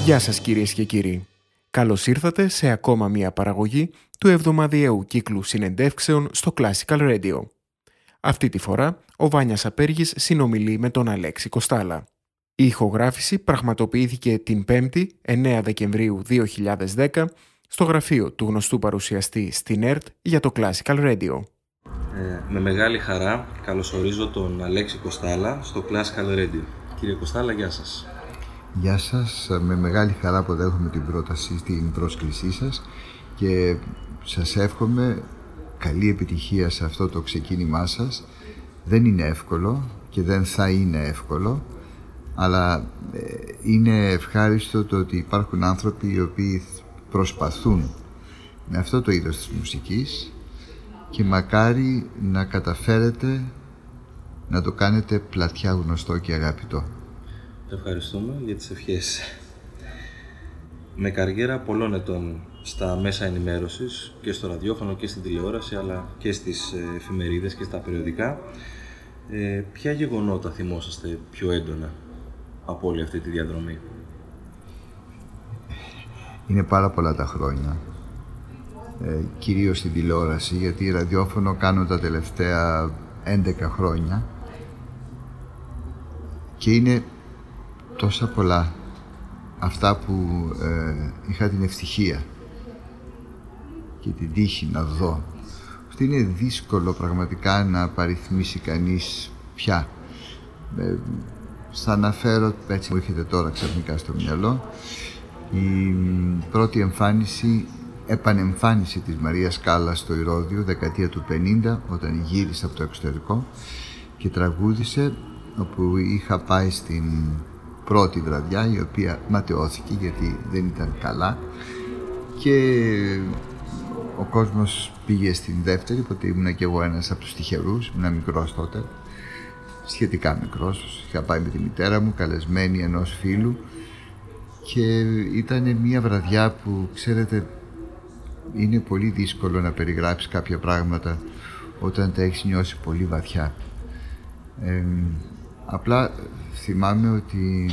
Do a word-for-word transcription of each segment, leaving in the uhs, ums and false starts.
Γεια σας κυρίες και κύριοι. Καλώς ήρθατε σε ακόμα μία παραγωγή του εβδομαδιαίου κύκλου συνεντεύξεων στο Classical Radio. Αυτή τη φορά ο Βάνιας Απέργης συνομιλεί με τον Αλέξη Κοστάλα. Η ηχογράφηση πραγματοποιήθηκε την πέμπτη, εννέα Δεκεμβρίου δύο χιλιάδες δέκα, στο γραφείο του γνωστού παρουσιαστή στην ΕΡΤ για το Classical Radio. Ε, με μεγάλη χαρά καλωσορίζω τον Αλέξη Κοστάλα στο Classical Radio. Κύριε Κοστάλα, γεια σας. Γεια σας, με μεγάλη χαρά αποδέχομαι την πρόταση, την πρόσκλησή σας και σας εύχομαι καλή επιτυχία σε αυτό το ξεκίνημά σας. Δεν είναι εύκολο και δεν θα είναι εύκολο, αλλά είναι ευχάριστο το ότι υπάρχουν άνθρωποι οι οποίοι προσπαθούν με αυτό το είδος της μουσικής και μακάρι να καταφέρετε να το κάνετε πλατιά γνωστό και αγαπητό. Ευχαριστούμε για τις ευχές. Με καριέρα πολλών ετών στα μέσα ενημέρωσης και στο ραδιόφωνο και στην τηλεόραση, αλλά και στις εφημερίδες και στα περιοδικά, ε, ποια γεγονότα θυμόσαστε πιο έντονα από όλη αυτή τη διαδρομή? Είναι πάρα πολλά τα χρόνια, ε, κυρίως στην τηλεόραση, γιατί ραδιόφωνο κάνω τα τελευταία έντεκα χρόνια και είναι τόσα πολλά αυτά που ε, είχα την ευτυχία και την τύχη να δω. Αυτό είναι δύσκολο πραγματικά να παριθμίσει κανείς πια. Ε, θα αναφέρω, έτσι μου έρχεται τώρα ξαφνικά στο μυαλό, η πρώτη εμφάνιση, επανεμφάνιση της Μαρίας Κάλλας στο Ηρώδειο, δεκαετία του πενήντα, όταν γύρισε από το εξωτερικό και τραγούδισε, όπου είχα πάει στην πρώτη βραδιά, η οποία ματαιώθηκε γιατί δεν ήταν καλά και ο κόσμος πήγε στην δεύτερη, οπότε ήμουν και εγώ ένας από τους τυχερούς, ήμουν μικρός τότε, σχετικά μικρός, είχα πάει με τη μητέρα μου, καλεσμένη ενός φίλου και ήταν μια βραδιά που, ξέρετε, είναι πολύ δύσκολο να περιγράψεις κάποια πράγματα όταν τα έχεις νιώσει πολύ βαθιά. Ε, απλά θυμάμαι ότι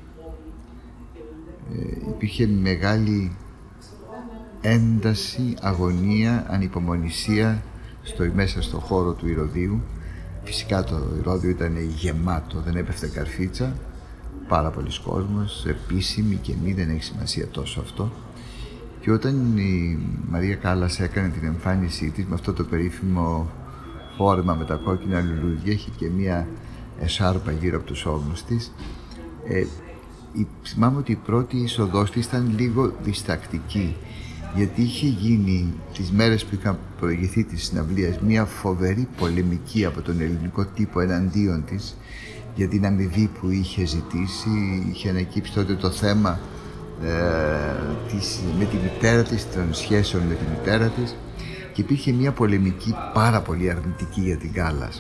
ε, υπήρχε μεγάλη ένταση, αγωνία, ανυπομονησία στο, μέσα στο χώρο του Ηρωδείου. Φυσικά το Ηρώδειο ήταν γεμάτο, δεν έπεφτε καρφίτσα, πάρα πολλοί κόσμος, επίσημοι και μη, δεν έχει σημασία τόσο αυτό. Και όταν η Μαρία Κάλλας έκανε την εμφάνισή της με αυτό το περίφημο φόρεμα με τα κόκκινα λουλούδια, είχε και μία εσάρπα γύρω από τους ώμους της, ε, η, θυμάμαι ότι η πρώτη είσοδός της ήταν λίγο διστακτική, γιατί είχε γίνει τις μέρες που είχαν προηγηθεί της συναυλίας μία φοβερή πολεμική από τον ελληνικό τύπο εναντίον της για την αμοιβή που είχε ζητήσει. Είχε ανακύψει τότε το θέμα ε, της, με τη μητέρα της, των σχέσεων με τη μητέρα της, και υπήρχε μία πολεμική πάρα πολύ αρνητική για την Κάλλας.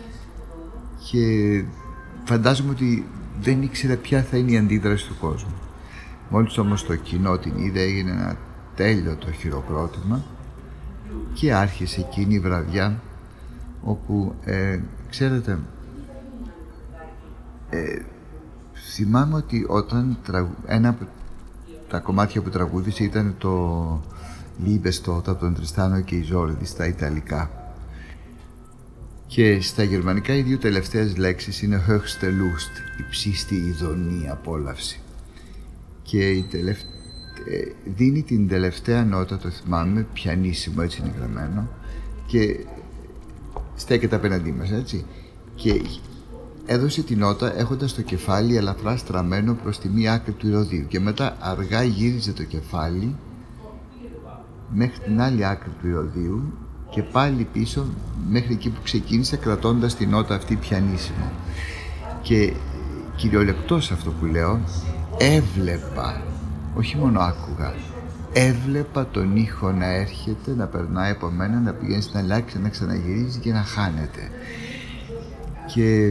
Και φαντάζομαι ότι δεν ήξερα ποια θα είναι η αντίδραση του κόσμου. Μόλις όμως το κοινό την είδε, έγινε ένα τέλειο το χειροκρότημα και άρχισε εκείνη η βραδιά όπου, ε, ξέρετε, ε, θυμάμαι ότι όταν τραγου... ένα από τα κομμάτια που τραγούδισε ήταν το Liebes Tod από τον Τριστάνο και Ιζόλδη στα Ιταλικά. Και στα γερμανικά οι δύο τελευταίες λέξεις είναι höchste Lust, υψίστη ειδονή, απόλαυση. Και η τελευ... δίνει την τελευταία νότα, το θυμάμαι, πιανίσιμο, έτσι είναι γραμμένο, και στέκεται απέναντί μας, έτσι. Και έδωσε την νότα έχοντας το κεφάλι ελαφρά στραμμένο προς τη μία άκρη του Ηρωδείου και μετά αργά γύριζε το κεφάλι μέχρι την άλλη άκρη του Ηρωδείου και πάλι πίσω μέχρι εκεί που ξεκίνησε, κρατώντας την νότα αυτή πιανίσιμο. Και κυριολεκτός αυτό που λέω, έβλεπα, όχι μόνο άκουγα, έβλεπα τον ήχο να έρχεται, να περνάει από μένα, να πηγαίνει στην αλλάξη, να ξαναγυρίζει και να χάνεται. Και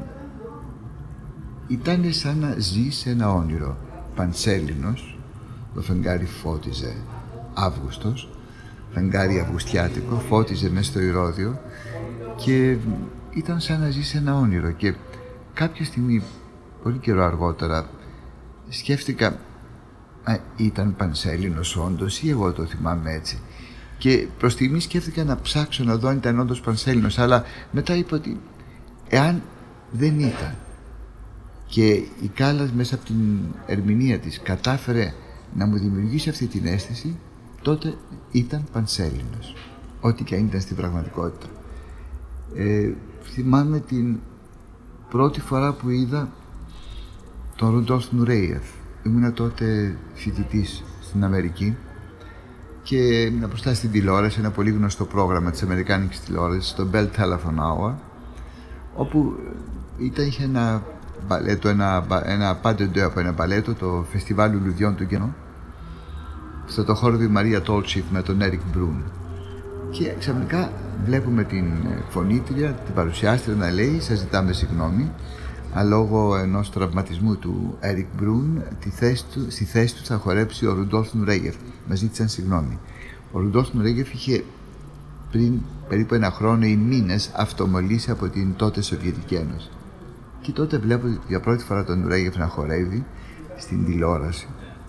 ήταν σαν να ζει σε ένα όνειρο. Πανσέλινος, το φεγγάρι φώτιζε Αύγουστος, φεγγάρι αυγουστιάτικο, φώτιζε μέσα στο Ηρώδειο και ήταν σαν να ζει σε ένα όνειρο. Και κάποια στιγμή, πολύ καιρό αργότερα, σκέφτηκα Α, ήταν πανσέλινος όντως ή εγώ το θυμάμαι έτσι. Και προς στιγμή σκέφτηκα να ψάξω να δω αν ήταν όντως πανσέλινος, αλλά μετά είπα ότι εάν δεν ήταν και η Κάλλας μέσα από την ερμηνεία της κατάφερε να μου δημιουργήσει αυτή την αίσθηση, τότε ήταν πανσέλινος, ό,τι και αν ήταν στην πραγματικότητα. Ε, θυμάμαι την πρώτη φορά που είδα τον Ρουντόλφ Νουρέιεφ. Ήμουνα τότε φοιτητής στην Αμερική και ήμουν μπροστά στην τηλεόραση, ένα πολύ γνωστό πρόγραμμα της αμερικάνικης τηλεόρασης, το Bell Telephone Hour, όπου ήταν, είχε ένα μπαλέτο, ένα, ένα πάντεντο από ένα μπαλέτο, το Φεστιβάλ Λουλουδιών του Κενό, στο το χώρο του Μαρία Τόλτσιφ με τον Έρικ Μπρούν. Και ξαφνικά βλέπουμε την φωνήτρια, την παρουσιάστρια να λέει «Σας ζητάμε συγγνώμη, αλλά λόγω ενός τραυματισμού του Έρικ Μπρούν, τη θέση του, στη θέση του θα χορέψει ο Ρουντόλφ Νουρέγεφ». Μας ζήτησαν συγγνώμη. Ο Ρουντόλφ Νουρέγεφ είχε πριν περίπου ένα χρόνο ή μήνες αυτομολύσει από την τότε Σοβιετική Ένωση. Και τότε βλέπω για πρώτη φορά τον Νουρέγεφ να χορεύει στην τηλεόραση.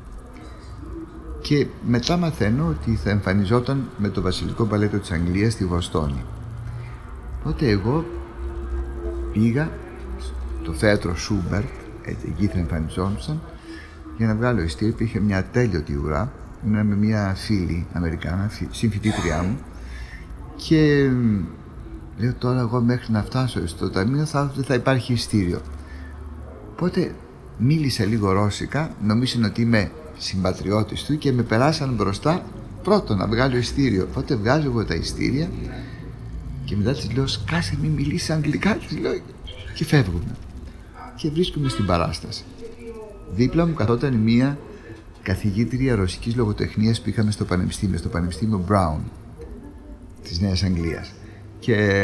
Και μετά μαθαίνω ότι θα εμφανιζόταν με το Βασιλικό Μπαλέτο της Αγγλίας στη Βοστόνη. Οπότε εγώ πήγα στο θέατρο Σούμπερτ, εκεί θα εμφανιζόντουσαν, για να βγάλω ειστήριο. Υπήρχε μια ατέλειωτη ουρά, ήμουν με μια φίλη Αμερικάνα, συμφοιτήτριά μου, και λέω τώρα εγώ μέχρι να φτάσω στο ταμείο θα, θα υπάρχει ειστήριο. Οπότε μίλησα λίγο ρώσικα, νομίζουν ότι είμαι συμπατριώτης του και με περάσαν μπροστά πρώτο να βγάλω ειστήριο. Οπότε βγάζω εγώ τα ειστήρια και μετά της λέω «Σκάσε, μην μιλήσει αγγλικά», της λέω, και φεύγουμε. Και βρίσκομαι στην παράσταση. Δίπλα μου καθόταν μία καθηγήτρια ρωσικής λογοτεχνίας που είχαμε στο πανεπιστήμιο, στο Πανεπιστήμιο Brown της Νέας Αγγλίας. Και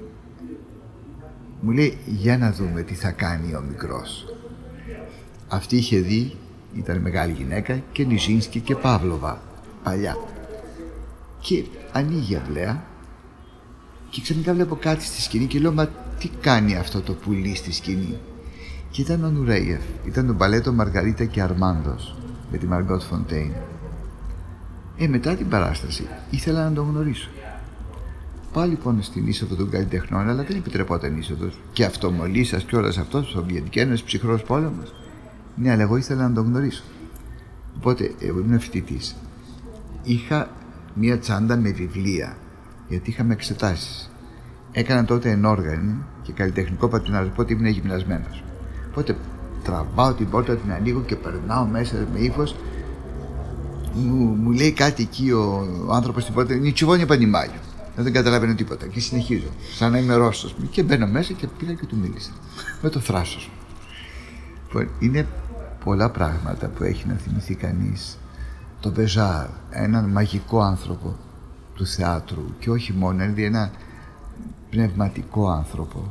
μου λέει «Για να δούμε τι θα κάνει ο μικρός». Αυτή είχε δει, ήταν μεγάλη γυναίκα, και Νιζίνσκι και Παύλοβα παλιά. Και ανοίγει αυλαία και ξαφνικά βλέπω κάτι στη σκηνή και λέω «Μα τι κάνει αυτό το πουλί στη σκηνή?» Και ήταν ο Νουρέιεφ, ήταν το μπαλέτο Μαργαρίτα και Αρμάνδος με τη Μαργκότ Φοντέιν. Ε, μετά την παράσταση ήθελα να τον γνωρίσω. Πάω λοιπόν στην είσοδο των καλλιτεχνών, αλλά δεν επιτρεπόταν είσοδος. Και αυτομολύσας και όλας αυτός, Σοβιετική Ένωση, ψυχρός πόλεμος. Ναι, αλλά εγώ ήθελα να τον γνωρίσω. Οπότε, εγώ ήμουν φοιτητής. Είχα μία τσάντα με βιβλία, γιατί είχαμε εξετάσεις. Έκανα τότε ενόργανη και καλλιτεχνικό πατινάζ, οπότε ήμουν γυμνασμένος. Οπότε τραβάω την πόρτα, την ανοίγω και περνάω μέσα με ύφος. Μου, μου λέει κάτι εκεί ο, ο άνθρωπος στην πόρτα, «Νιτσιβόνια πανιμάγιο». Δεν καταλαβαίνω τίποτα και συνεχίζω, σαν να είμαι Ρώσος. Και μπαίνω μέσα και πήγα και του μίλησα. Με το θράσος. Είναι πολλά πράγματα που έχει να θυμηθεί κανείς. Το Μπεζάρ, έναν μαγικό άνθρωπο του θεάτρου, και όχι μόνο, είναι ένα πνευματικό άνθρωπο.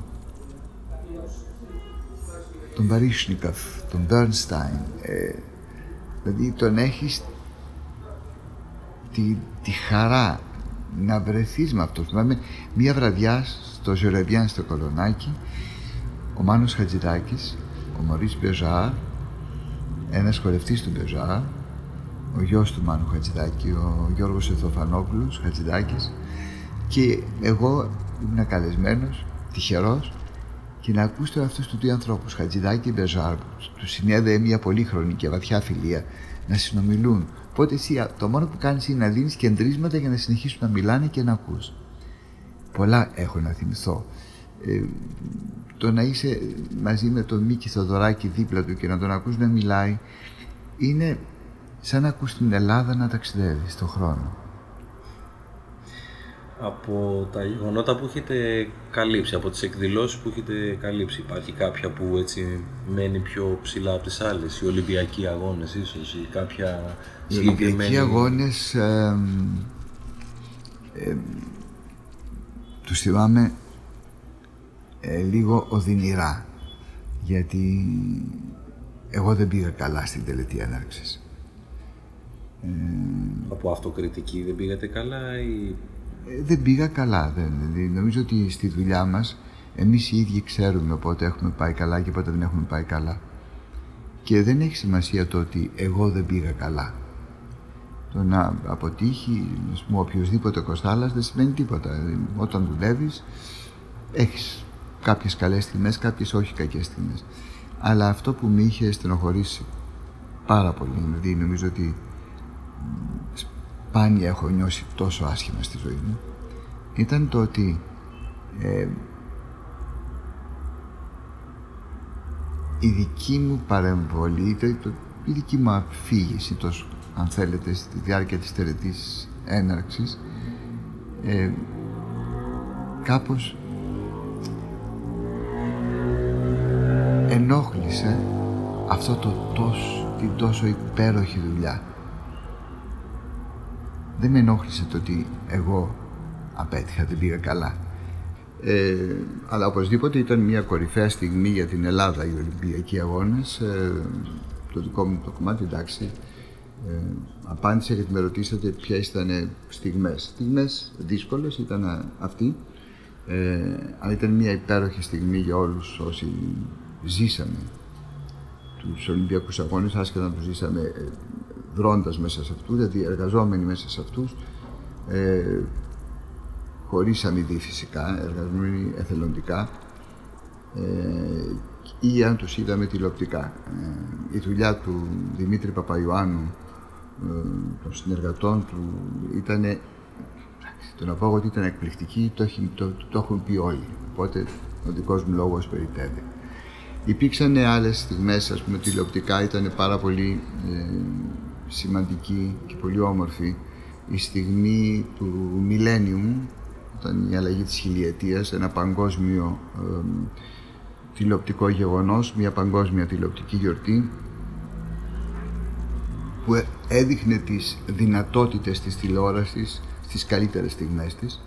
Τον Μπαρίσνικοφ, τον Μπέρνστάιν, ε, δηλαδή τον έχεις τη, τη χαρά να βρεθείς με αυτός. Θυμάμαι μία βραδιά στο Ζερεβιάν στο Κολονάκι, ο Μάνος Χατζηδάκης, ο Μωρίς Μπεζάρ, ένας χορευτής του Μπεζάρ, ο γιος του Μάνου Χατζηδάκη, ο Γιώργος Εθοφανόπουλος Χατζηδάκης, και εγώ ήμουν καλεσμένος, τυχερός, και να ακούσω αυτούς τους δύο ανθρώπους, Χατζηδάκη και Μπεζάρ, που τους συνέδεε μια πολύχρονη και βαθιά φιλία, να συνομιλούν. Οπότε εσύ το μόνο που κάνεις είναι να δίνεις κεντρίσματα για να συνεχίσουν να μιλάνε και να ακούς. Πολλά έχω να θυμηθώ. Ε, το να είσαι μαζί με τον Μίκη Θοδωράκη δίπλα του και να τον ακούς να μιλάει, είναι σαν να ακούς την Ελλάδα να ταξιδεύει στον χρόνο. Από τα γεγονότα που έχετε καλύψει, από τις εκδηλώσεις που έχετε καλύψει, υπάρχει κάποια που έτσι μένει πιο ψηλά από τις άλλες? Οι Ολυμπιακοί Αγώνες ίσως, ή κάποια συγκεκριμένη? Οι Ολυμπιακοί Αγώνες ε, ε, τους θυμάμαι ε, λίγο οδυνηρά, γιατί εγώ δεν πήγα καλά στην τελετή έναρξης. Ε, από αυτοκριτική δεν πήγατε καλά ή... Δεν πήγα καλά. Δεν. Νομίζω ότι στη δουλειά μας εμείς οι ίδιοι ξέρουμε πότε έχουμε πάει καλά και πότε δεν έχουμε πάει καλά. Και δεν έχει σημασία το ότι εγώ δεν πήγα καλά. Το να αποτύχει, ας πούμε, οποιοδήποτε Κοστάλας δεν σημαίνει τίποτα. Όταν δουλεύεις, έχεις κάποιες καλές στιγμές, κάποιες όχι κακές στιγμές. Αλλά αυτό που με είχε στενοχωρήσει πάρα πολύ, δηλαδή νομίζω ότι σπάνια έχω νιώσει τόσο άσχημα στη ζωή μου, ήταν το ότι ε, η δική μου παρεμβολή, η δική μου αφήγηση, τόσο, αν θέλετε, στη διάρκεια της τελετής έναρξης, ε, κάπως ενόχλησε αυτό το τόσο, την τόσο υπέροχη δουλειά. Δεν με ενόχλησε το ότι εγώ απέτυχα, δεν πήγα καλά. Ε, αλλά οπωσδήποτε ήταν μια κορυφαία στιγμή για την Ελλάδα οι Ολυμπιακοί Αγώνες. Ε, το δικό μου το κομμάτι, εντάξει, ε, απάντησα γιατί με ρωτήσατε ποιες ήταν στιγμές. Στιγμές δύσκολες ήταν αυτή, ε, αλλά ήταν μια υπέροχη στιγμή για όλους όσοι ζήσαμε τους Ολυμπιακούς Αγώνες, άσχετα να τους ζήσαμε ε, δρώντας μέσα σε αυτούς, δηλαδή εργαζόμενοι μέσα σε αυτούς, ε, χωρίς αμοιβή φυσικά, εργαζόμενοι εθελοντικά, ε, ή αν τους είδαμε τηλεοπτικά. Ε, η δουλειά του Δημήτρη Παπαϊωάννου, ε, των συνεργατών του, ήταν, το να πω ότι ήταν εκπληκτική, το, το, το, το έχουν πει όλοι, οπότε ο δικός μου λόγος περιττεύει. Υπήρξαν άλλες στιγμές, ας πούμε, τηλεοπτικά, ήταν πάρα πολύ ε, σημαντική και πολύ όμορφη η στιγμή του Millennium, ήταν η αλλαγή της χιλιετίας, ένα παγκόσμιο ε, τηλεοπτικό γεγονός, μια παγκόσμια τηλεοπτική γιορτή που έδειχνε τις δυνατότητες της τηλεόρασης στις καλύτερες στιγμές της.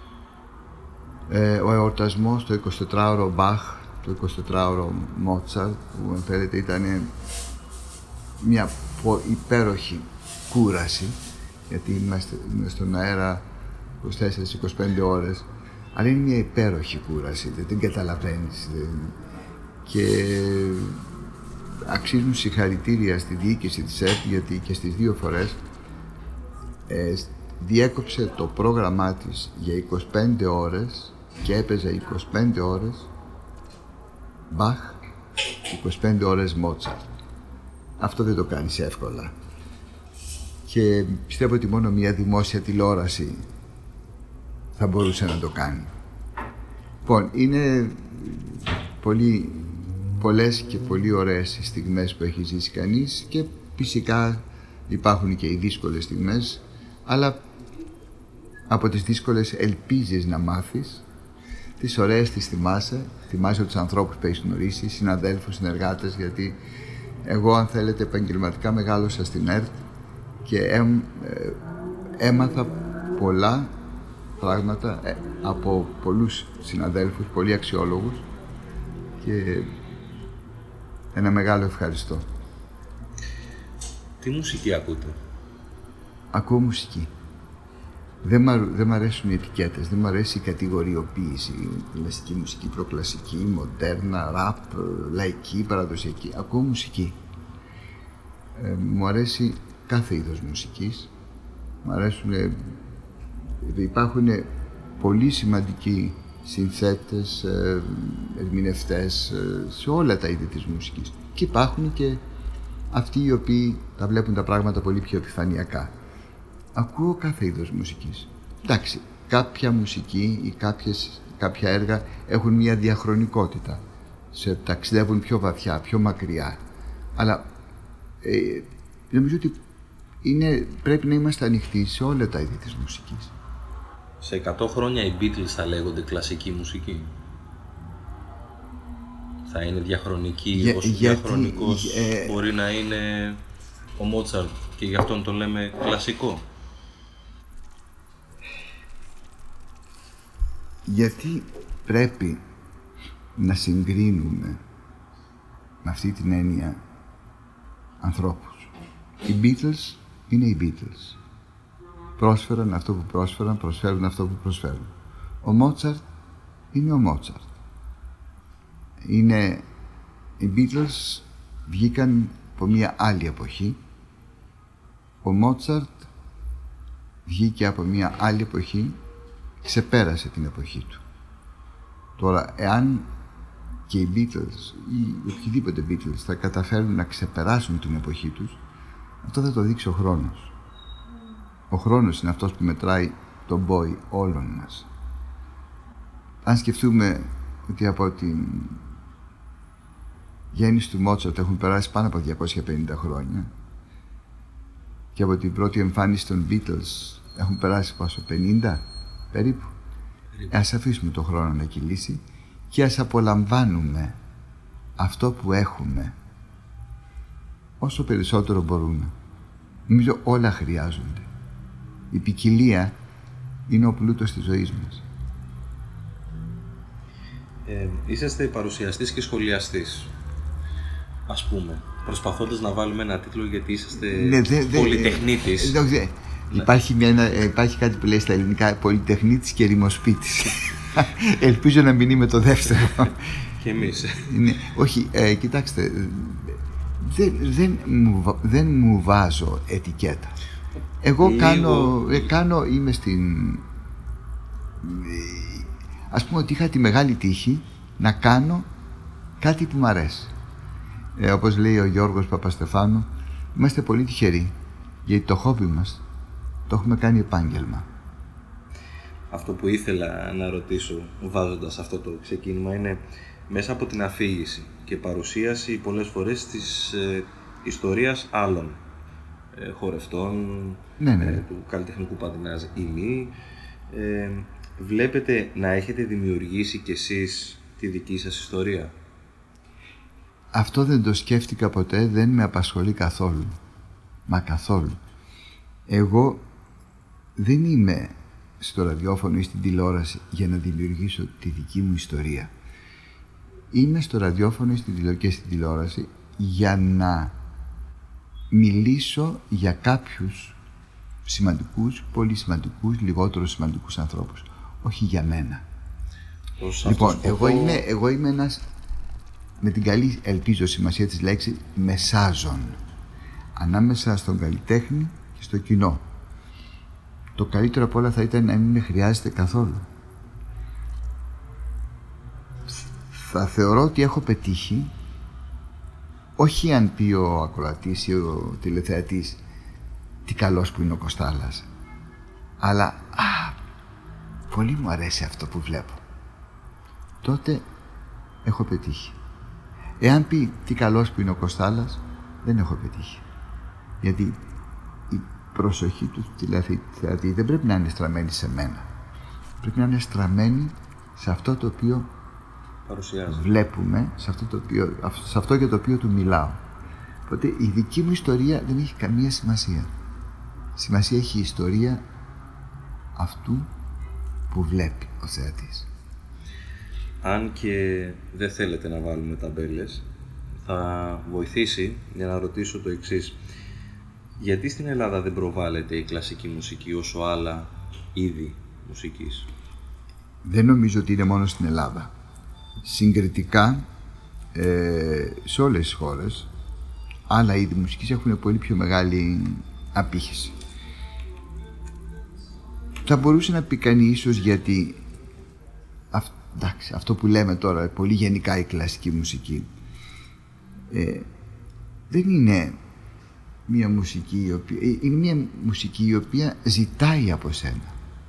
Ε, ο εορτασμός, το εικοσιτετράωρο Μπαχ, το εικοσιτετράωρο Μότσαρτ, που αν θέλετε ήταν μια υπέροχη κούραση, γιατί είμαστε στον αέρα είκοσι τέσσερις με είκοσι πέντε ώρες, αλλά είναι μια υπέροχη κούραση, δεν την καταλαβαίνεις. Δεν... Και αξίζουν συγχαρητήρια στη διοίκηση της ΕΡΤ, γιατί και στις δύο φορές ε, διέκοψε το πρόγραμμά της για είκοσι πέντε ώρες και έπαιζε είκοσι πέντε ώρες Μπαχ, είκοσι πέντε ώρες Μότσαρτ. Αυτό δεν το κάνεις εύκολα. Και πιστεύω ότι μόνο μια δημόσια τηλεόραση θα μπορούσε να το κάνει. Λοιπόν, είναι πολύ, πολλές και πολύ ωραίες οι στιγμές που έχει ζήσει κανείς και φυσικά υπάρχουν και οι δύσκολες στιγμές, αλλά από τις δύσκολες ελπίζεις να μάθεις, τις ωραίες τις θυμάσαι, θυμάσαι τους ανθρώπους που έχεις γνωρίσει, συναδέλφους, συνεργάτες, γιατί εγώ, αν θέλετε, επαγγελματικά μεγάλωσα στην ΕΡΤ και ε, ε, έμαθα πολλά πράγματα ε, από πολλούς συναδέλφους, πολύ αξιόλογους, και ένα μεγάλο ευχαριστώ. Τι μουσική ακούτε? Ακούω μουσική. Δεν μ' δεν μ' αρέσουν οι ετικέτες, δεν μ' αρέσει η κατηγοριοποίηση. Κλασική μουσική, προκλασική, μοντέρνα, ραπ, λαϊκή, παραδοσιακή. Ακούω μουσική. Ε, μου αρέσει κάθε είδος μουσικής. Μ' αρέσουν... Υπάρχουν πολύ σημαντικοί συνθέτες, ε, ερμηνευτές ε, σε όλα τα είδη της μουσικής. Και υπάρχουν και αυτοί οι οποίοι τα βλέπουν τα πράγματα πολύ πιο επιφανειακά. Ακούω κάθε είδος μουσικής. Εντάξει, κάποια μουσική ή κάποιες, κάποια έργα έχουν μια διαχρονικότητα. Σε ταξιδεύουν πιο βαθιά, πιο μακριά. Αλλά ε, νομίζω ότι είναι, πρέπει να είμαστε ανοιχτοί σε όλα τα είδη της μουσικής. Σε εκατό χρόνια οι Beatles θα λέγονται κλασική μουσική. Θα είναι διαχρονική, Για, όσο γιατί, διαχρονικός ε, μπορεί να είναι ο Μότσαρτ και γι' αυτόν το λέμε κλασικό. Γιατί πρέπει να συγκρίνουμε με αυτή την έννοια ανθρώπους. Οι Beatles είναι οι Beatles. Πρόσφεραν αυτό που πρόσφεραν, προσφέρουν αυτό που προσφέρουν. Ο Μότσαρτ είναι ο Μότσαρτ. Είναι οι Beatles, βγήκαν από μια άλλη εποχή. Ο Μότσαρτ βγήκε από μια άλλη εποχή, ξεπέρασε την εποχή του. Τώρα, εάν και οι Beatles ή οποιοδήποτε Beatles θα καταφέρουν να ξεπεράσουν την εποχή τους, αυτό θα το δείξει ο χρόνος. Ο χρόνος είναι αυτός που μετράει τον πόη όλων μας. Αν σκεφτούμε ότι από την γέννηση του Μότσαρτ έχουν περάσει πάνω από διακόσια πενήντα χρόνια και από την πρώτη εμφάνιση των Beatles έχουν περάσει πόσο, πενήντα περίπου. Ας αφήσουμε τον χρόνο να κυλήσει και ας απολαμβάνουμε αυτό που έχουμε όσο περισσότερο μπορούμε. Νομίζω όλα χρειάζονται. Η ποικιλία είναι ο πλούτος της ζωής μας. Ε, είσαστε παρουσιαστής και σχολιαστής, ας πούμε, προσπαθώντας να βάλουμε ένα τίτλο, γιατί είσαστε ναι, δε, δε, πολυτεχνίτης. Δε, δε, ναι. υπάρχει, μια, υπάρχει κάτι που λέει στα ελληνικά, πολυτεχνίτης και ρημοσπίτης. Ελπίζω να μην είμαι το δεύτερο. Και εμείς. Ναι, όχι, ε, κοιτάξτε, δεν, δεν, μου, δεν μου βάζω ετικέτα. Εγώ Λίγο... κάνω, ε, κάνω, είμαι στην... Ας πούμε ότι είχα τη μεγάλη τύχη να κάνω κάτι που μου αρέσει. Ε, όπως λέει ο Γιώργος Παπαστεφάνου, είμαστε πολύ τυχεροί, γιατί το χόμπι μας το έχουμε κάνει επάγγελμα. Αυτό που ήθελα να ρωτήσω βάζοντας αυτό το ξεκίνημα είναι, μέσα από την αφήγηση και παρουσίαση πολλές φορές της ε, ιστορίας άλλων ε, χορευτών, ναι, ναι. Ε, του καλλιτεχνικού πατινάζ ή μη, ε, βλέπετε να έχετε δημιουργήσει κι εσείς τη δική σας ιστορία? Αυτό δεν το σκέφτηκα ποτέ, δεν με απασχολεί καθόλου. Μα καθόλου. Εγώ δεν είμαι στο ραδιόφωνο ή στην τηλεόραση για να δημιουργήσω τη δική μου ιστορία. Είμαι στο ραδιόφωνο και στην τηλεόραση για να μιλήσω για κάποιους σημαντικούς, πολύ σημαντικούς, λιγότερο σημαντικούς ανθρώπους. Όχι για μένα. Ως λοιπόν, σκοπό... εγώ, είμαι, εγώ είμαι ένας, με την καλή ελπίζω σημασία της λέξης, μεσάζων ανάμεσα στον καλλιτέχνη και στο κοινό. Το καλύτερο απ' όλα θα ήταν να μην με χρειάζεται καθόλου. Θα θεωρώ ότι έχω πετύχει, όχι αν πει ο ακροατής ή ο τηλεθεατής τι καλός που είναι ο Κωστάλας, αλλά α, πολύ μου αρέσει αυτό που βλέπω, τότε έχω πετύχει. Εάν πει τι καλός που είναι ο Κωστάλας, δεν έχω πετύχει, γιατί η προσοχή του τηλεθεατή δεν πρέπει να είναι στραμμένη σε μένα, πρέπει να είναι στραμμένη σε αυτό το οποίο παρουσιάζει. Βλέπουμε, σε αυτό, το οποίο, σε αυτό για το οποίο του μιλάω. Οπότε η δική μου ιστορία δεν έχει καμία σημασία. Σημασία έχει η ιστορία αυτού που βλέπει ο θεατής. Αν και δεν θέλετε να βάλουμε ταμπέλες, θα βοηθήσει για να ρωτήσω το εξής. Γιατί στην Ελλάδα δεν προβάλλεται η κλασική μουσική όσο άλλα είδη μουσικής? Δεν νομίζω ότι είναι μόνο στην Ελλάδα. Συγκριτικά, ε, σε όλες τις χώρες, άλλα είδη μουσικής έχουν πολύ πιο μεγάλη απήχηση. Θα μπορούσε να πει κανείς ίσως γιατί αυ, εντάξει, αυτό που λέμε τώρα, πολύ γενικά η κλασική μουσική, ε, δεν είναι μια μουσική η οποία, είναι μια μουσική η οποία ζητάει από σένα.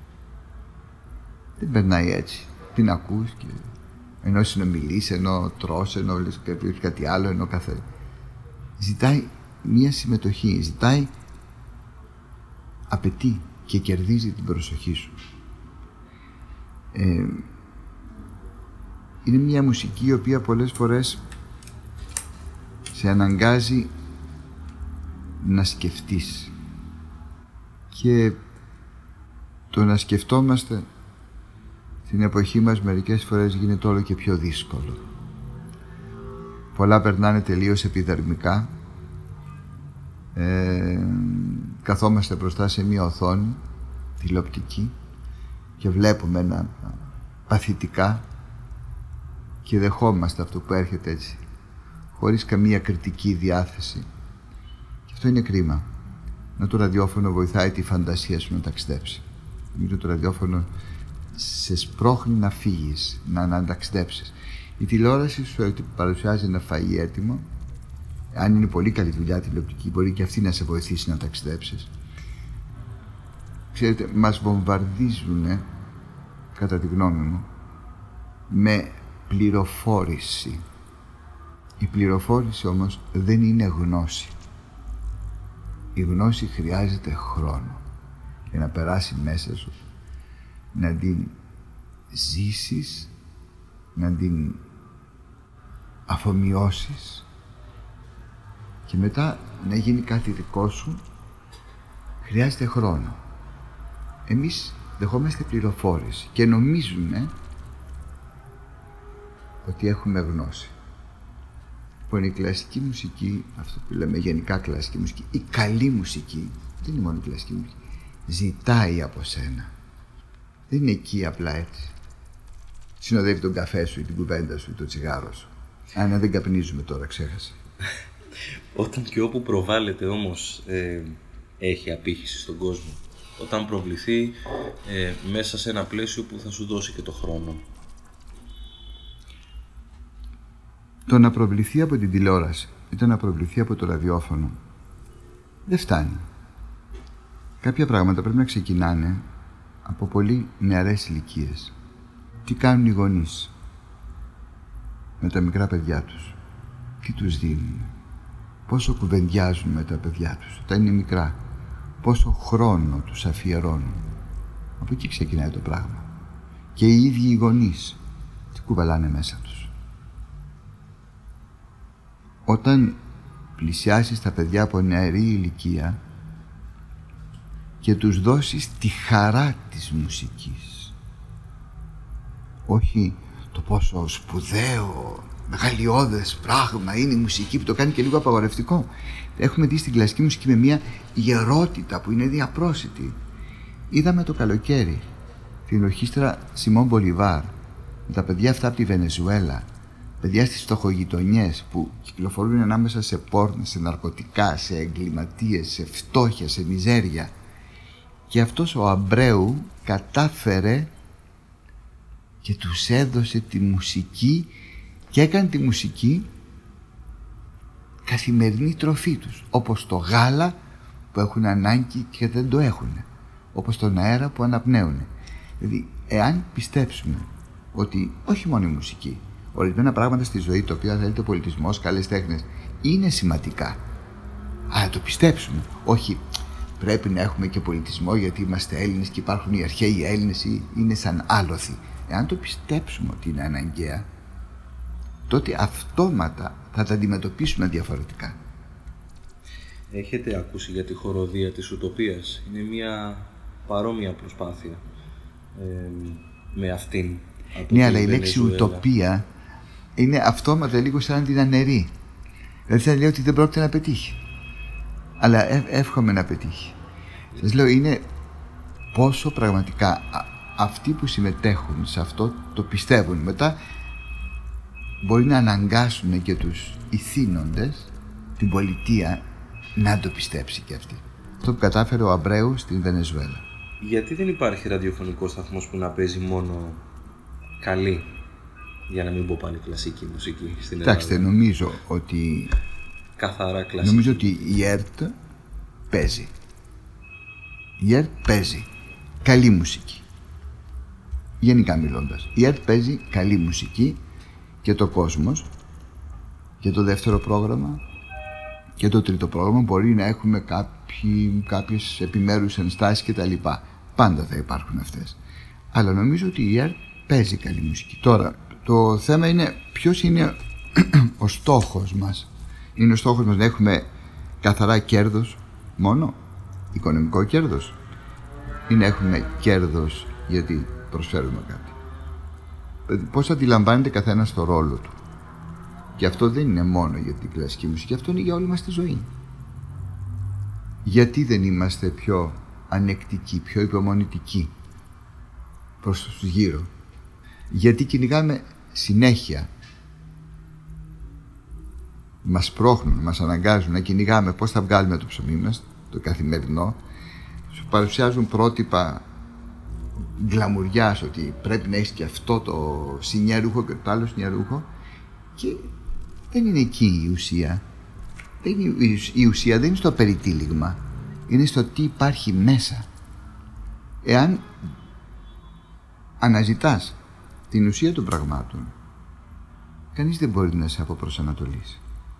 Δεν περνάει έτσι. Την ακούς και ενώ συνομιλείς, ενώ τρως, ενώ λες κάτι άλλο, ενώ κάθε... Ζητάει μια συμμετοχή, ζητάει, απαιτεί και κερδίζει την προσοχή σου. Ε, είναι μια μουσική η οποία πολλές φορές σε αναγκάζει να σκεφτείς, και το να σκεφτόμαστε στην εποχή μας μερικές φορές γίνεται όλο και πιο δύσκολο. Πολλά περνάνε τελείως επιδερμικά. Ε, καθόμαστε μπροστά σε μία οθόνη τηλεοπτική και βλέπουμε ένα παθητικά και δεχόμαστε αυτό που έρχεται έτσι χωρίς καμία κριτική διάθεση. Και αυτό είναι κρίμα. Να το ραδιόφωνο βοηθάει τη φαντασία σου να ταξιδέψει. Νομίζω το ραδιόφωνο σε σπρώχνει να φύγεις, να, να ταξιδέψεις. Η τηλεόραση σου παρουσιάζει ένα φαΐ έτοιμο. Αν είναι πολύ καλή δουλειά τηλεοπτική, μπορεί και αυτή να σε βοηθήσει να ταξιδέψεις. Ξέρετε, μας βομβαρδίζουν, κατά τη γνώμη μου, με πληροφόρηση. Η πληροφόρηση όμως δεν είναι γνώση. Η γνώση χρειάζεται χρόνο για να περάσει μέσα σου, να την ζήσεις, να την αφομοιώσεις και μετά να γίνει κάτι δικό σου. Χρειάζεται χρόνο. Εμείς δεχόμαστε πληροφόρηση και νομίζουμε ότι έχουμε γνώση. Λοιπόν, η κλασική μουσική, αυτό που λέμε γενικά κλασική μουσική, η καλή μουσική, δεν είναι μόνο η κλασική μουσική, ζητάει από σένα. Δεν είναι εκεί απλά έτσι. Συνοδεύει τον καφέ σου ή την κουβέντα σου ή το τσιγάρο σου. Αν δεν καπνίζουμε τώρα, ξέχασε. Όταν και όπου προβάλλεται όμως ε, έχει απήχηση στον κόσμο. Όταν προβληθεί ε, μέσα σε ένα πλαίσιο που θα σου δώσει και το χρόνο. Το να προβληθεί από την τηλεόραση ή το να προβληθεί από το ραδιόφωνο δεν φτάνει. Κάποια πράγματα πρέπει να ξεκινάνε από πολύ νεαρές ηλικίες. Τι κάνουν οι γονείς με τα μικρά παιδιά τους, τι τους δίνουν, πόσο κουβεντιάζουν με τα παιδιά τους όταν είναι μικρά, πόσο χρόνο τους αφιερώνουν. Από εκεί ξεκινάει το πράγμα. Και οι ίδιοι οι γονείς τι κουβαλάνε μέσα τους. Όταν πλησιάσεις τα παιδιά από νεαρή ηλικία και τους δώσεις τη χαρά της μουσικής, όχι το πόσο σπουδαίο, μεγαλειώδες πράγμα είναι η μουσική που το κάνει και λίγο απαγορευτικό. Έχουμε δει στην κλασική μουσική με μια ιερότητα που είναι διαπρόσιτη. Είδαμε το καλοκαίρι την ορχήστρα Σιμών Μπολιβάρ με τα παιδιά αυτά από τη Βενεζουέλα, παιδιά στις φτωχογειτονιές που κυκλοφορούν ανάμεσα σε πόρνη, σε ναρκωτικά, σε εγκληματίες, σε φτώχεια, σε μιζέρια. Και αυτός ο Αμπρέου κατάφερε και τους έδωσε τη μουσική και έκανε τη μουσική καθημερινή τροφή τους, όπως το γάλα που έχουν ανάγκη και δεν το έχουν, όπως τον αέρα που αναπνέουν. Δηλαδή, εάν πιστέψουμε ότι όχι μόνο η μουσική, ορισμένα πράγματα στη ζωή, τα οποία θέλετε πολιτισμός, καλές τέχνες, είναι σημαντικά, αλλά το πιστέψουμε, όχι πρέπει να έχουμε και πολιτισμό γιατί είμαστε Έλληνες και υπάρχουν οι αρχαίοι Έλληνες ή είναι σαν άλοθη. Εάν το πιστέψουμε ότι είναι αναγκαία, τότε αυτόματα θα τα αντιμετωπίσουμε διαφορετικά. Έχετε ακούσει για τη χοροδία της Ουτοπίας? Είναι μια παρόμοια προσπάθεια ε, με αυτήν. Ναι, αλλά η λέξη Ουτοπία είναι αυτόματα λίγο σαν την αναιρεί. Δηλαδή θα λέει ότι δεν πρόκειται να πετύχει. Αλλά ε, εύχομαι να πετύχει. Σας λέω, είναι πόσο πραγματικά α, αυτοί που συμμετέχουν σε αυτό το πιστεύουν. Μετά μπορεί να αναγκάσουν και τους ηθήνοντες, την πολιτεία, να το πιστέψει και αυτή. Αυτό που κατάφερε ο Αμπρέου στην Βενεζουέλα. Γιατί δεν υπάρχει ραδιοφωνικός σταθμός που να παίζει μόνο καλή, για να μην πω πάλι κλασική μουσική στην Ελλάδα? Κοιτάξτε, νομίζω ότι καθαρά κλασική. Νομίζω ότι η ΕΡΤ παίζει. Η ΕΡΤ παίζει καλή μουσική. Γενικά μιλώντας, η ΕΡΤ παίζει καλή μουσική και το Κόσμος και το δεύτερο πρόγραμμα και το τρίτο πρόγραμμα μπορεί να έχουμε κάποιοι, κάποιες επιμέρους ενστάσεις και τα λοιπά. Πάντα θα υπάρχουν αυτές. Αλλά νομίζω ότι η ΕΡΤ παίζει καλή μουσική. Τώρα, το θέμα είναι ποιος είναι ο στόχος μας. Είναι ο στόχος μας να έχουμε καθαρά κέρδος μόνο, οικονομικό κέρδος, ή να έχουμε κέρδος γιατί προσφέρουμε κάτι? Πώς αντιλαμβάνεται καθένας το ρόλο του. Και αυτό δεν είναι μόνο για την κλασική μουσική, αυτό είναι για όλη μας τη ζωή. Γιατί δεν είμαστε πιο ανεκτικοί, πιο υπομονητικοί προς τους γύρω? Γιατί κυνηγάμε συνέχεια μας πρόχνουν, μας αναγκάζουν να κυνηγάμε πώς θα βγάλουμε το ψωμί μας, το καθημερινό, σου παρουσιάζουν πρότυπα γκλαμουριάς ότι πρέπει να έχεις και αυτό το συνιαρούχο και το άλλο συνιαρούχο, και δεν είναι εκεί η ουσία. Δεν είναι, η ουσία δεν είναι στο περιτύλιγμα, είναι στο τι υπάρχει μέσα. Εάν αναζητάς την ουσία των πραγμάτων, κανείς δεν μπορεί να σε αποπροσανατολίσει.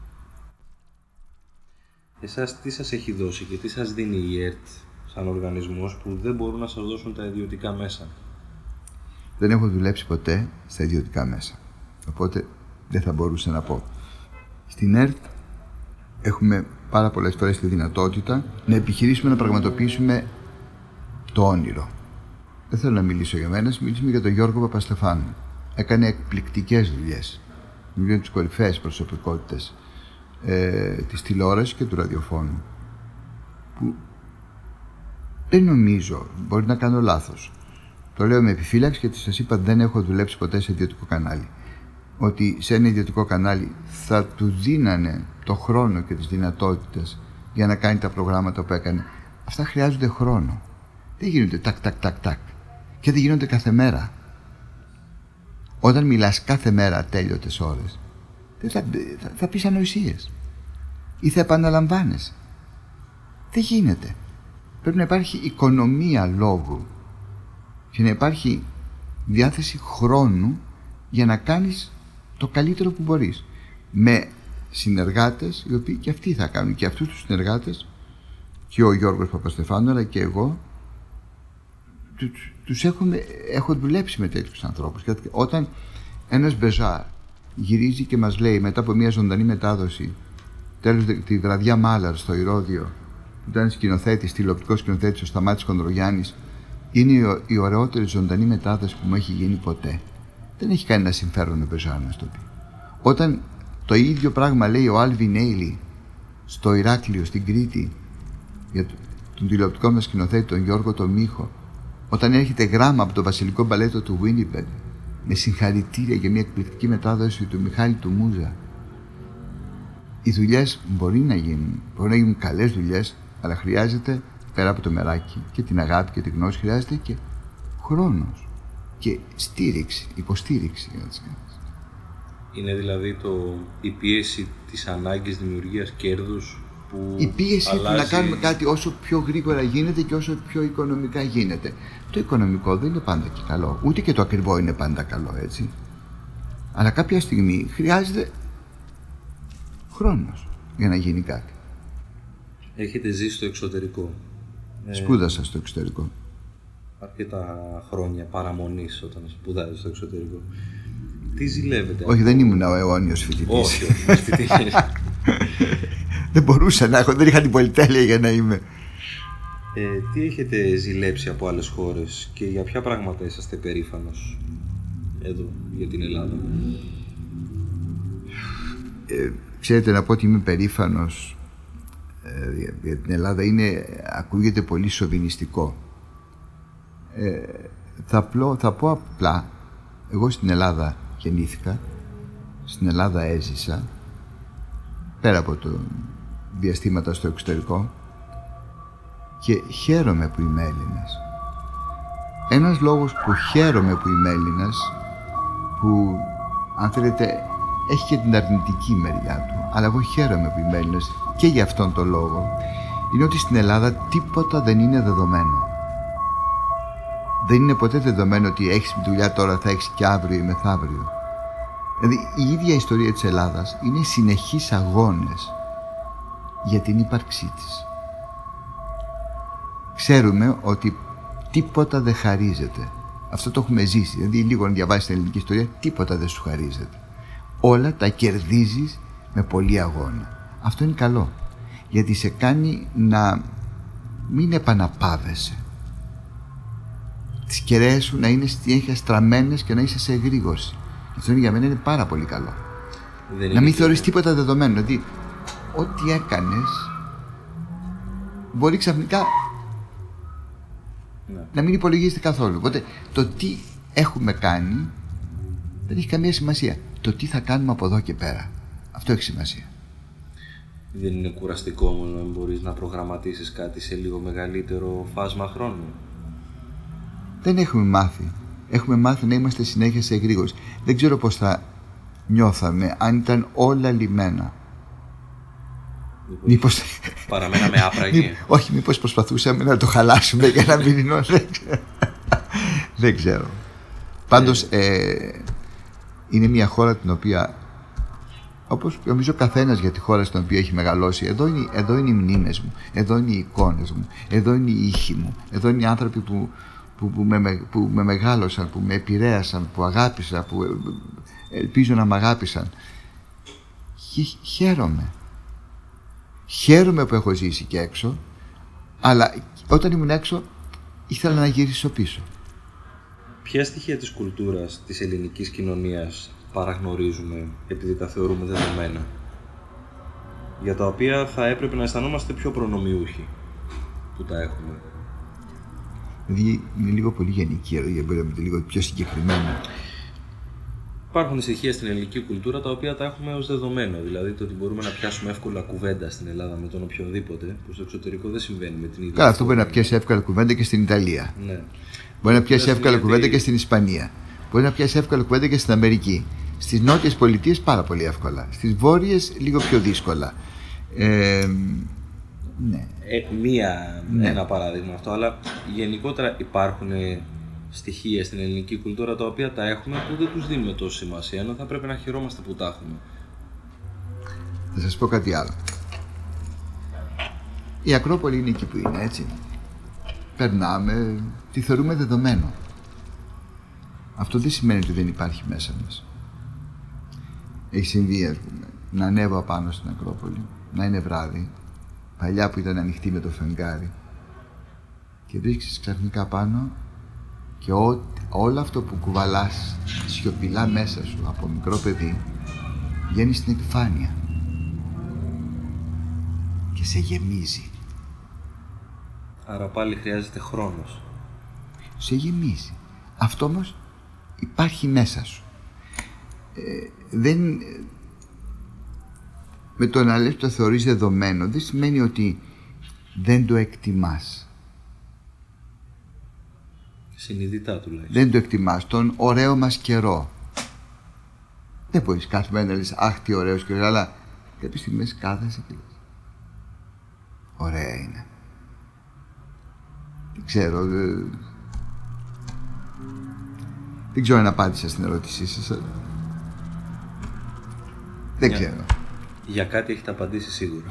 Εσάς τι σας έχει δώσει και τι σας δίνει η ΕΡΤ σαν οργανισμός που δεν μπορούν να σας δώσουν τα ιδιωτικά μέσα? Δεν έχω δουλέψει ποτέ στα ιδιωτικά μέσα, οπότε δεν θα μπορούσα να πω. Στην ΕΡΤ έχουμε πάρα πολλές φορές τη δυνατότητα να επιχειρήσουμε να πραγματοποιήσουμε το όνειρο. Δεν θέλω να μιλήσω για μένα, μιλήσουμε για τον Γιώργο Παπαστεφάνου. Έκανε εκπληκτικές δουλειές. Μιλούν για τις κορυφαίες προσωπικότητες ε, της τηλεόρασης και του ραδιοφώνου. Που δεν νομίζω, μπορεί να κάνω λάθος. Το λέω με επιφύλαξη γιατί σας είπα δεν έχω δουλέψει ποτέ σε ιδιωτικό κανάλι. Ότι σε ένα ιδιωτικό κανάλι θα του δίνανε το χρόνο και τις δυνατότητες για να κάνει τα προγράμματα που έκανε. Αυτά χρειάζονται χρόνο. Δεν γίνονται τάκ, τάκ, τάκ, τάκ. Και δεν γίνονται κάθε μέρα. Όταν μιλάς κάθε μέρα ατέλειωτες ώρες, θα, θα, θα πεις ανοησίες. Ή θα επαναλαμβάνεσαι. Δεν γίνεται. Πρέπει να υπάρχει οικονομία λόγου και να υπάρχει διάθεση χρόνου για να κάνεις το καλύτερο που μπορείς. Με συνεργάτες οι οποίοι και αυτοί θα κάνουν. Και αυτούς τους συνεργάτες, και ο Γιώργος Παπαστεφάνου αλλά και εγώ, τους έχουμε, έχω δουλέψει με τέτοιους ανθρώπους. Και όταν ένας Μπεζάρ γυρίζει και μας λέει μετά από μια ζωντανή μετάδοση, τέλος τη βραδιά Μάλαρ στο Ηρώδειο, που ήταν σκηνοθέτης, τηλεοπτικός σκηνοθέτης ο Σταμάτης Κονδρογιάννης, είναι η ωραιότερη ζωντανή μετάδοση που μου έχει γίνει ποτέ. Δεν έχει κανένα συμφέρον ο Μπεζάρ να στο πει. Όταν το ίδιο πράγμα λέει ο Άλβιν Έιλι στο Ηράκλειο, στην Κρήτη, για τον τηλεοπτικό μας σκηνοθέτη, τον Γιώργο τον Μίχο, όταν έρχεται γράμμα από το Βασιλικό Μπαλέτο του Winnipeg με συγχαρητήρια για μια εκπληκτική μετάδοση του Μιχάλη του Μούζα. Οι δουλειές μπορεί να γίνουν, μπορεί να γίνουν καλές δουλειές, αλλά χρειάζεται πέρα από το μεράκι και την αγάπη και την γνώση, χρειάζεται και χρόνος και στήριξη, υποστήριξη για να τις κάνεις. Είναι δηλαδή το, η πίεση της ανάγκης δημιουργίας κέρδους που η πίεση αλλάζει... του να κάνουμε κάτι όσο πιο γρήγορα γίνεται και όσο πιο οικονομικά γίνεται. Το οικονομικό δεν είναι πάντα και καλό, ούτε και το ακριβό είναι πάντα καλό, έτσι. Αλλά κάποια στιγμή χρειάζεται χρόνος για να γίνει κάτι. Έχετε ζήσει στο εξωτερικό. Σπούδασα στο εξωτερικό. Αρκετά χρόνια παραμονής όταν σπουδάζεις στο εξωτερικό. Τι ζηλεύετε? Όχι, δεν ήμουν ο αιώνιος φοιτητής. Όχι, όχι, δεν μπορούσα να έχω, δεν είχα την πολυτέλεια για να είμαι. Ε, τι έχετε ζηλέψει από άλλες χώρες και για ποια πράγματα είσαστε περήφανος εδώ, για την Ελλάδα? Ε, ξέρετε, να πω ότι είμαι περήφανος ε, για την Ελλάδα είναι, ακούγεται πολύ σοβινιστικό. Ε, θα, πλώ, θα πω απλά, εγώ στην Ελλάδα γεννήθηκα, στην Ελλάδα έζησα, πέρα από το διαστήματα στο εξωτερικό, και χαίρομαι που είμαι Έλληνας. Ένας λόγος που χαίρομαι που είμαι Έλληνας, που αν θέλετε έχει και την αρνητική μεριά του, αλλά εγώ χαίρομαι που είμαι Έλληνας και για αυτόν τον λόγο, είναι ότι στην Ελλάδα τίποτα δεν είναι δεδομένο. Δεν είναι ποτέ δεδομένο ότι έχεις δουλειά τώρα, θα έχεις και αύριο ή μεθαύριο. Δηλαδή η ίδια ιστορία της Ελλάδας είναι συνεχείς αγώνες για την ύπαρξή της. Ξέρουμε ότι τίποτα δεν χαρίζεται. Αυτό το έχουμε ζήσει. Δηλαδή λίγο να διαβάσεις την ελληνική ιστορία, τίποτα δεν σου χαρίζεται. Όλα τα κερδίζεις με πολύ αγώνα. Αυτό είναι καλό, γιατί σε κάνει να μην επαναπάβεσαι. Τις κεραίες σου να είναι συνέχεια στραμμένες και να είσαι σε εγρήγορση. Αυτό για μένα είναι πάρα πολύ καλό. Δεν να μην θεωρείς τίποτα δεδομένο. Δηλαδή, ό,τι έκανες μπορεί ξαφνικά ναι. να μην υπολογίζεται καθόλου. Οπότε το τι έχουμε κάνει δεν έχει καμία σημασία. Το τι θα κάνουμε από εδώ και πέρα, αυτό έχει σημασία. Δεν είναι κουραστικό όμως να μπορείς να προγραμματίσεις κάτι σε λίγο μεγαλύτερο φάσμα χρόνου? Δεν έχουμε μάθει. Έχουμε μάθει να είμαστε συνέχεια σε εγρήγορση. Δεν ξέρω πώς θα νιώθαμε αν ήταν όλα λιμένα. Μήπως παραμέναμε άπραγοι? Όχι, μήπως προσπαθούσαμε να το χαλάσουμε για να μην είναι. Δεν ξέρω. Πάντως ε, είναι μια χώρα την οποία, όπως νομίζω καθένας για τη χώρα στην οποία έχει μεγαλώσει, εδώ είναι, εδώ είναι οι μνήμες μου, εδώ είναι οι εικόνες μου, εδώ είναι οι ήχοι μου, εδώ είναι οι άνθρωποι που, που, που, με, που με μεγάλωσαν, που με επηρέασαν, που αγάπησα, που ελπίζω να με αγάπησαν. Χαίρομαι. Χαίρομαι που έχω ζήσει και έξω, αλλά όταν ήμουν έξω ήθελα να γυρίσω πίσω. Ποια στοιχεία της κουλτούρας της ελληνικής κοινωνίας παραγνωρίζουμε επειδή τα θεωρούμε δεδομένα, για τα οποία θα έπρεπε να αισθανόμαστε πιο προνομιούχοι που τα έχουμε? Δηλαδή είναι λίγο πολύ γενική εδώ, μπορεί να είναι λίγο πιο συγκεκριμένο. Υπάρχουν στοιχεία στην ελληνική κουλτούρα τα οποία τα έχουμε ως δεδομένο. Δηλαδή το ότι μπορούμε να πιάσουμε εύκολα κουβέντα στην Ελλάδα με τον οποιοδήποτε, που στο εξωτερικό δεν συμβαίνει με την ίδια. Καλά, αυτό μπορεί να πιάσει εύκολα κουβέντα και στην Ιταλία. Ναι. Μπορεί να πιάσει εύκολα κουβέντα και στην Ισπανία. Μπορεί να πιάσει εύκολα κουβέντα και στην Αμερική. Στις νότιες πολιτείες πάρα πολύ εύκολα. Στις βόρειες λίγο πιο δύσκολα. Ε, ναι. Ε, μία, ναι. Ένα παράδειγμα αυτό, αλλά γενικότερα υπάρχουν στοιχεία στην ελληνική κουλτούρα τα οποία τα έχουμε που δεν τους δίνουμε τόση σημασία, ενώ θα πρέπει να χαιρόμαστε που τα έχουμε. Θα σας πω κάτι άλλο. Η Ακρόπολη είναι εκεί που είναι, έτσι. Περνάμε, τη θεωρούμε δεδομένο. Αυτό δεν σημαίνει ότι δεν υπάρχει μέσα μας. Έχει συμβεί, ας πούμε, να ανέβω απάνω στην Ακρόπολη, να είναι βράδυ, παλιά που ήταν ανοιχτή με το φεγγάρι, και βρίσκεις ξαφνικά πάνω και ό, όλο αυτό που κουβαλάς σιωπηλά μέσα σου από μικρό παιδί βγαίνει στην επιφάνεια και σε γεμίζει. Άρα πάλι χρειάζεται χρόνος. Σε γεμίζει. Αυτό όμως υπάρχει μέσα σου. Ε, δεν... Με το να λες που το θεωρείς δεδομένο δεν σημαίνει ότι δεν το εκτιμάς. Συνειδητά τουλάχιστον. Δεν το εκτιμάς τον ωραίο μας καιρό. Δεν μπορείς κάθε μέρα να λες αχ τι ωραίος καιρός, αλλά κάποιες στιγμές κάθεσαι και λες ωραία είναι. Δεν ξέρω. Δεν, δεν ξέρω αν απάντησα στην ερώτησή σας. Δεν Για, ξέρω. Για κάτι έχετε απαντήσει σίγουρα.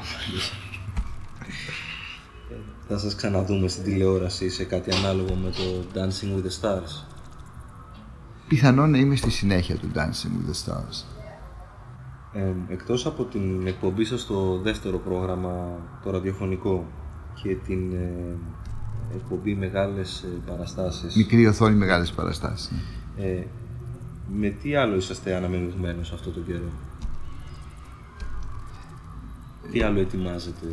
Θα σας ξαναδούμε στην τηλεόραση σε κάτι ανάλογο με το Dancing with the Stars. Πιθανόν να είμαι στη συνέχεια του Dancing with the Stars. Ε, εκτός από την εκπομπή σας στο δεύτερο πρόγραμμα, το ραδιοφωνικό, και την ε, εκπομπή μεγάλες ε, παραστάσεις. Μικρή οθόνη, μεγάλες παραστάσεις. Ε, με τι άλλο είσαστε αναμειγμένος αυτό το καιρό? Τι άλλο ετοιμάζετε?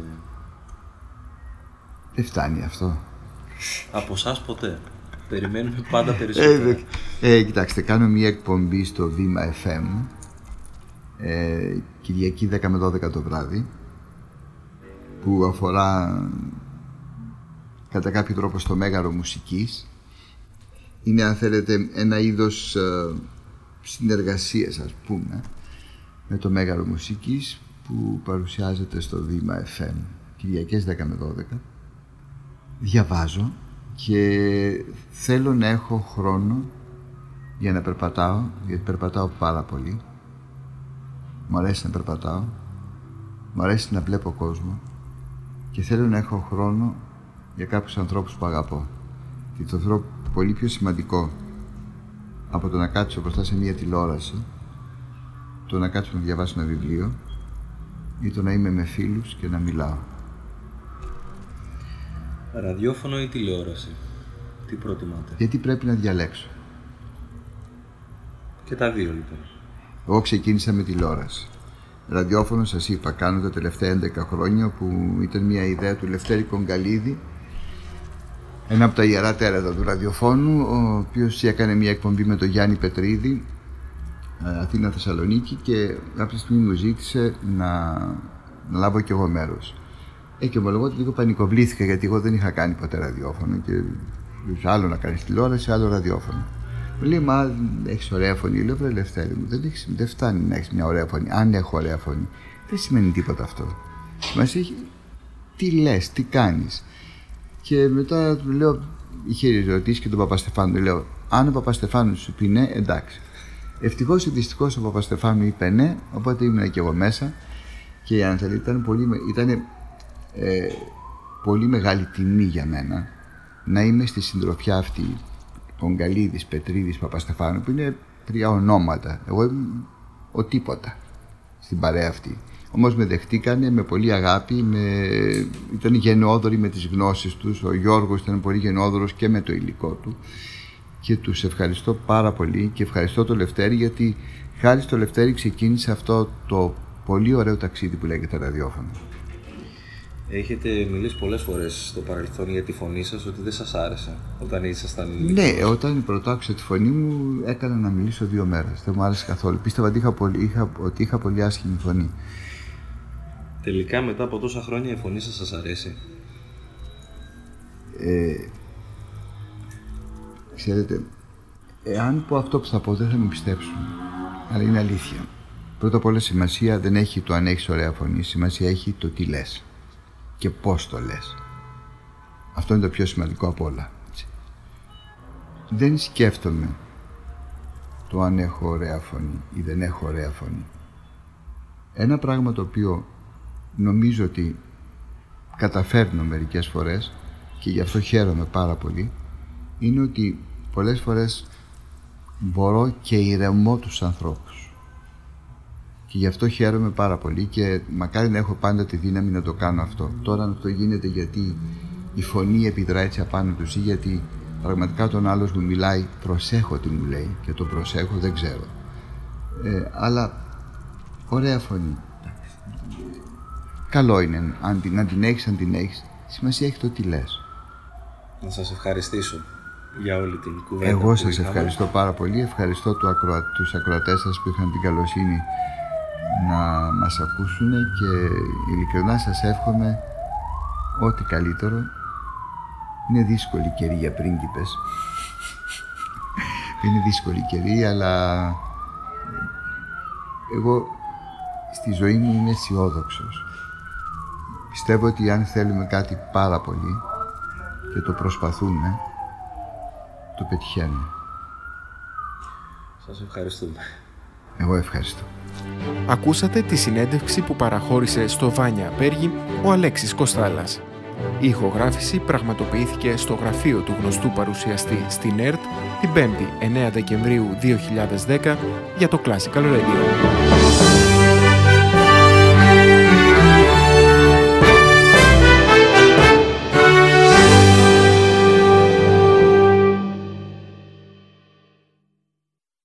Δεν φτάνει αυτό. Από εσάς ποτέ. Περιμένουμε πάντα περισσότερα. Ε, ε, κοιτάξτε, κάνω μια εκπομπή στο Βήμα εφ εμ ε, Κυριακή δέκα με δώδεκα το βράδυ, που αφορά κατά κάποιο τρόπο στο Μέγαρο Μουσικής. Είναι, αν θέλετε, ένα είδος ε, συνεργασίας, ας πούμε, με το Μέγαρο Μουσικής, που παρουσιάζεται στο Βήμα εφ εμ Κυριακές δέκα με δώδεκα. Διαβάζω και θέλω να έχω χρόνο για να περπατάω, γιατί περπατάω πάρα πολύ. Μου αρέσει να περπατάω, μου αρέσει να βλέπω κόσμο και θέλω να έχω χρόνο για κάποιους ανθρώπους που αγαπώ. Και το θεωρώ πολύ πιο σημαντικό από το να κάτσω μπροστά σε μια τηλεόραση, το να κάτσω να διαβάσω ένα βιβλίο ή το να είμαι με φίλους και να μιλάω. Ραδιόφωνο ή τηλεόραση? Τι προτιμάτε? Γιατί πρέπει να διαλέξω. Και τα δύο λοιπόν. Εγώ ξεκίνησα με τηλεόραση. Ραδιόφωνο, σας είπα, κάνω τα τελευταία έντεκα χρόνια, που ήταν μια ιδέα του Λευτέρη Κογκαλίδη, ένα από τα ιερά τέρατα του ραδιοφώνου, ο οποίος έκανε μια εκπομπή με τον Γιάννη Πετρίδη, Αθήνα Θεσσαλονίκη, και κάποια στιγμή μου ζήτησε να να λάβω κι εγώ μέρος. Ε, και ομολογώ ότι λίγο πανικοβλήθηκα, γιατί εγώ δεν είχα κάνει ποτέ ραδιόφωνο και άλλο να κάνεις τηλεόραση, άλλο ραδιόφωνο. Μου λέει, μα έχεις ωραία φωνή. Λέω, βρε Λευτέρη μου, δεν, έχεις, δεν φτάνει να έχεις μια ωραία φωνή. Αν έχω ωραία φωνή, δεν σημαίνει τίποτα αυτό. Μας έχει, τι λες, τι κάνεις. Και μετά του λέω, είχε ρωτήσει και τον Παπαστεφάνου, λέω, αν ο Παπαστεφάνου σου πει ναι, εντάξει. Ευτυχώς ή δυστυχώς ο Παπαστεφάνου είπε ναι, οπότε ήμουν και εγώ μέσα. Και η Άνθελη ήταν πολύ, ήταν, ε, πολύ μεγάλη τιμή για μένα να είμαι στη συντροφιά αυτή των Γκαλίδης, Πετρίδης, Παπαστεφάνου, που είναι τρία ονόματα. Εγώ ήμουν ο τίποτα στην παρέα αυτή. Όμως με δεχτήκανε με πολύ αγάπη, με... ήταν γενναιόδοροι με τις γνώσεις τους. Ο Γιώργος ήταν πολύ γενναιόδωρος και με το υλικό του. Και τους ευχαριστώ πάρα πολύ και ευχαριστώ το Λευτέρη, γιατί χάρη στο Λευτέρη ξεκίνησε αυτό το πολύ ωραίο ταξίδι που λέγεται ραδιόφωνο. Έχετε μιλήσει πολλές φορές στο παρελθόν για τη φωνή σας, ότι δεν σας άρεσε όταν ήσασταν ηλικιός. Ναι, όταν πρωτάκουσα τη φωνή μου έκανα να μιλήσω δύο μέρες. Δεν μου άρεσε καθόλου. Πίστευα ότι είχα πολύ, είχα, ότι είχα πολύ άσχημη φωνή. Τελικά μετά από τόσα χρόνια η φωνή σας σας αρέσει? Ε, ξέρετε, εάν πω αυτό που θα πω δεν θα με πιστέψουν. Αλλά είναι αλήθεια. Πρώτα απ' όλα σημασία δεν έχει το αν έχεις ωραία φωνή. Σημασία έχει το τι λες και πώς το λες. Αυτό είναι το πιο σημαντικό απ' όλα. Δεν σκέφτομαι το αν έχω ωραία φωνή ή δεν έχω ωραία φωνή. Ένα πράγμα το οποίο νομίζω ότι καταφέρνω μερικές φορές και γι' αυτό χαίρομαι πάρα πολύ, είναι ότι πολλές φορές μπορώ και ηρεμώ τους ανθρώπους. Και γι' αυτό χαίρομαι πάρα πολύ και μακάρι να έχω πάντα τη δύναμη να το κάνω αυτό. Τώρα αυτό γίνεται γιατί η φωνή επιδρά έτσι απάνω τους ή γιατί πραγματικά τον άλλος μου μιλάει, προσέχω τι μου λέει και το προσέχω, δεν ξέρω. Ε, αλλά ωραία φωνή. Καλό είναι αν την, αν την έχεις, αν την έχεις. Σημασία έχει το τι λες. Να σας ευχαριστήσω για όλη την κουβέντα. Εγώ σας ευχαριστώ πάρα πολύ. Ευχαριστώ του ακροα... τους ακροατές σας που είχαν την καλοσύνη να μας ακούσουν και ειλικρινά σας εύχομαι ό,τι καλύτερο. Είναι δύσκολη καιρή για πρίγκιπες. Είναι δύσκολη καιρή, αλλά εγώ στη ζωή μου είμαι αισιόδοξος. Πιστεύω ότι αν θέλουμε κάτι πάρα πολύ και το προσπαθούμε, το πετυχαίνουμε. Σας ευχαριστούμε. Εγώ ευχαριστώ. Ακούσατε τη συνέντευξη που παραχώρησε στο Βάνια Απέργη ο Αλέξης Κοστάλας. Η ηχογράφηση πραγματοποιήθηκε στο γραφείο του γνωστού παρουσιαστή στην ΕΡΤ την πέμπτη εννέα Δεκεμβρίου δύο χιλιάδες δέκα για το Classical Radio.